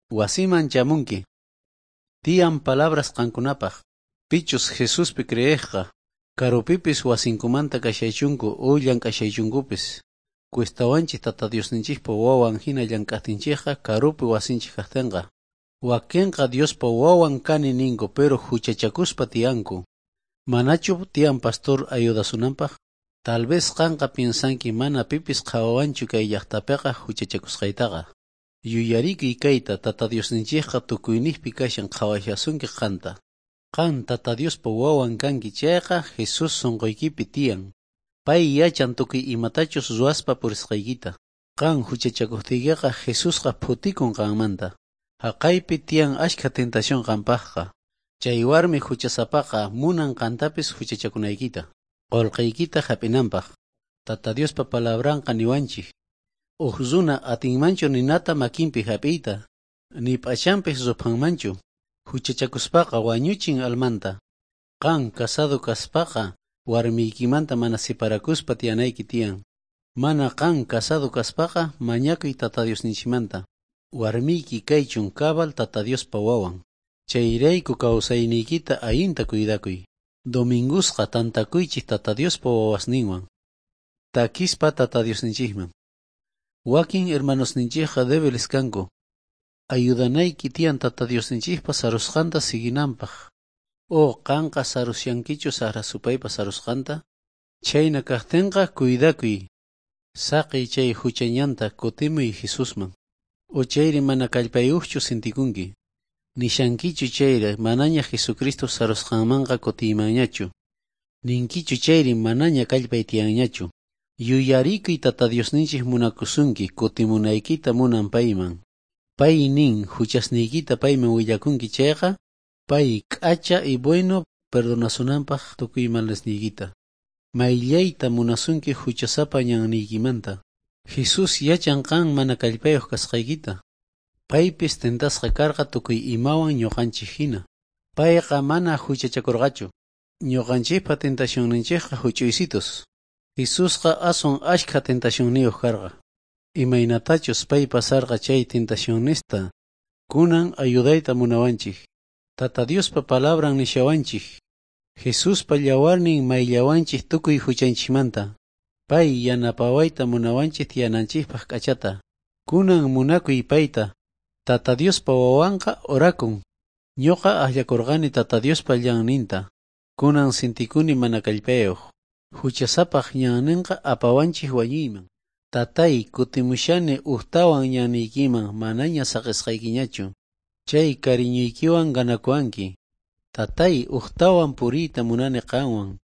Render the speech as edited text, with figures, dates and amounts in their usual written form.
Wasiman chamunki. Tiyan palabras qankunapaq. Pichus Jesuspi creeqqa. Karupipis wasinkumanta kashaychunku o llank'ashaychunkupis. Cuestawanchis Tata Diosninchikpa wawan hina llank'aptinchikqa karupi wasinchik kaqtinqa. Wakinqa Diospa wawan kani ninku pero huchachakuspa tiyanku. Manachu tiyan pastor ayudasunanpaq? Tal vez qanqa piensanki mana pipis qhawawanchu kay llaqtapiqa huchachakusqaytaqa. Yuyariki kayta Tata Diosninchikqa tukuyniypi kashan qhawashasunki qanta. Qan Tata Diospa wawan kanki chayqa Jesus sunquykipi tiyan. Pay yachan tukuy imatachus ruwaspa purisqaykita. Qan huchachakuptiykiqa Jesusqa phutikun qanmanta. Haqaypi tiyan ashka tentación qanpaqqa. Chay warmi huchasapaqa munan qantapis huchachakunaykita. Qolqaykita hap'inanpaq. Tata Diospa palabranqa niwanchik. Runa atinmanchu ninata makinpi hap'iyta. Ni p'achanpis rupanmanchu. Huchachakuspaqa wañuchin almanta. Qan casado kaspaqa warmiykimanta mana separakuspa tiyanayki tiyan. Mana qan casado kaspaqa mañakuy Tata Diosninchimanta. Warmiyki kaychun kabal Tata Diospa wawan. Chayrayku kawsayniykita ayinta cuidakuy. Domingusqa tantakuychik Tata Diospa wawasninwan. Takispa Tata Diosninchikman. Wakin hermanosninchikqa debeles kanku. Ayudanayki tiyan Tata Diosninchikpa sarusqanta siginanpaq. O qanqa sarusyankichu sarasupaypa sarusqanta? Chayna kaqtinqa cuidakuy. Saqi chay huchañanta kutimuy Jesusman. O chayri mana kallpayuqchu sintikunki. Nishankichu chayri manaña Jesucristo sarusqanmanqa kutiymanñachu. Ninkichu chayri manaña kallpay tiyanñachu. Yuyarikuy Tata Diosninchik munakusunki kutimunaykita munan payman. Pay nin huchasniykita payman willakunki chayqa. Pay k'acha y bueno perdonasunanpaq tukuy malesniykita. Mayllayta munasunki huchasapa ñanniykimanta. Jesus yachan qan mana kallpayuq kasqaykita. Paypis tentasqa karqa tukuy imawan ñuqanchik hina. Payqa mana huchachakurqachu. Ñuqanchikpa tentacionninchikqa huch'uysitus. Jesusqa asun ashka tentacionniyuq karqa. Imaynatachus pay pasarqa chay tentacionnista. Kunan ayudayta munawanchik. Tata Diospa palabran nishawanchik. Jesuspa llawarnin mayllawanchik tukuy huchanchikmanta. Pay yanapawayta munawanchik tiyananchikpaq k'achata. Kunan munakuy payta. Tata Diospa wawanqa orakun. Ñuqa ahlakurqani Tata Diospa llanninta. Kunan sintikuni mana kallpayuq. Huchasapaq ñanninqa apawanchik wañuyman. Tatay kutimushani uhtawan ñanniykiman manaña saqisqaykiñachu. Chay cariñuykiwan ganakuanki. Tatay uhtawan puriyta munani qanwan.